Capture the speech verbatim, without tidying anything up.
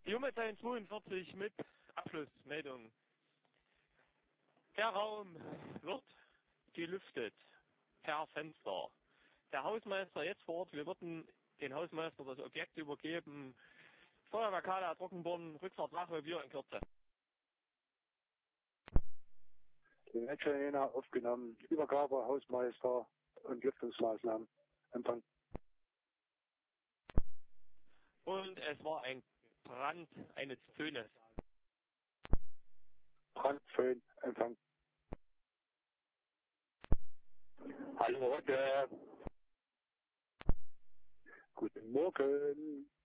Jummelstein zweiundvierzig mit Abschlussmeldung. Der Raum wird gelüftet per Fenster. Der Hausmeister jetzt vor Ort, wir würden den Hausmeister das Objekt übergeben. Feuerwehr Kala, Trockenborn, Rückfahrt Wache, wir in Kürze. Die Netzarena aufgenommen, Übergabe, Hausmeister und Lüftungsmaßnahmen. Empfang. Und es war ein Brand eines Föhnes. Brandföhn, Empfang. Hallo, Otto. Guten Morgen.